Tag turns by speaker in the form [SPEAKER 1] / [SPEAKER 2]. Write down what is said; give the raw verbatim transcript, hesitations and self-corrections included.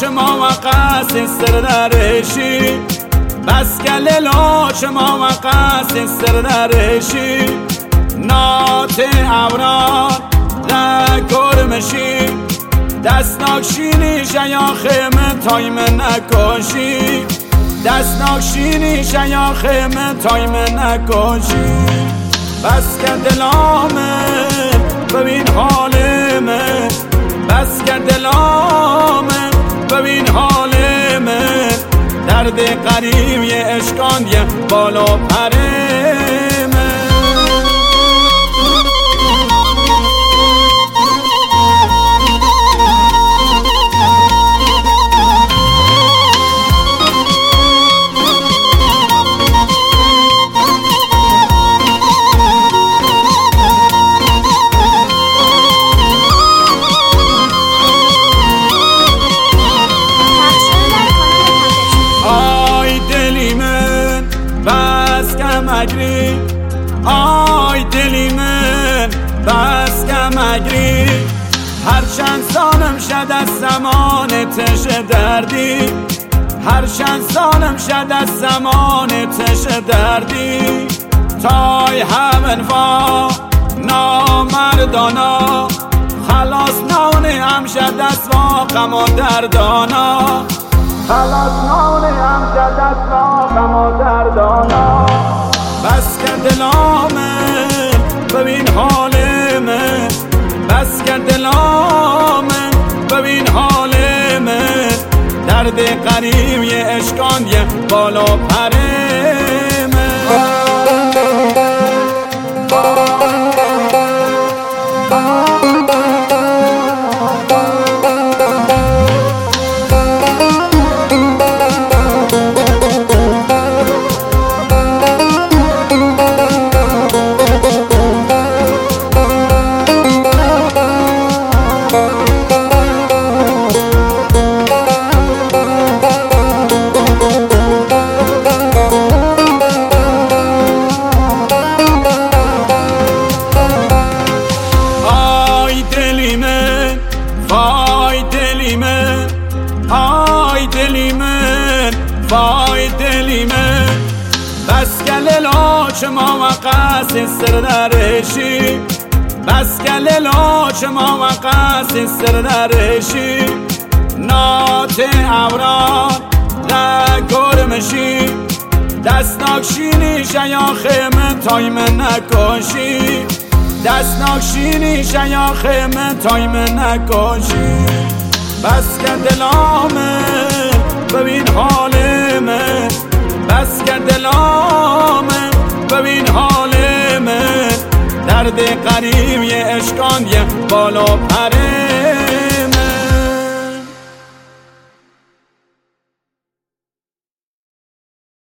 [SPEAKER 1] ما وقاس سردرشی بس کل لاچ ما وقاس سردرشی نات ابرار نکرمشی دستناکشینی شیاخم تایم نکاشی دستناکشینی شیاخم تایم نکاشی بس کرد دلامه ببین حالمه بس کرد دلامه ببین حالمه درد قریب یه اشکان یه بالا پرمه مگری آی دلی من بس که مگری هر چند سالم شد از زمان تش دردی هر چند سالم شد از زمان تش دردی تای همن و نامردانا خلاص نانه هم شد از واقم و دردانا خلاص نانه هم شد از واقم و دردانا بس کرد دلامه ببین حالمه بس کرد دلامه ببین حالمه درد قریب یه اشکان یه بالا پرمه وای دلی من آی دلی من وای دلی من بس کل لاچ ما وقاس سردرشی بس کل لاچ ما وقاس سردرشی نات ابرار نکرمشی دستناکشینی شیاخم تایم نکاشی دستناکشینی شیاخم تایم نکاشی بس کرد دلامه ببین حالمه بس کرد دلامه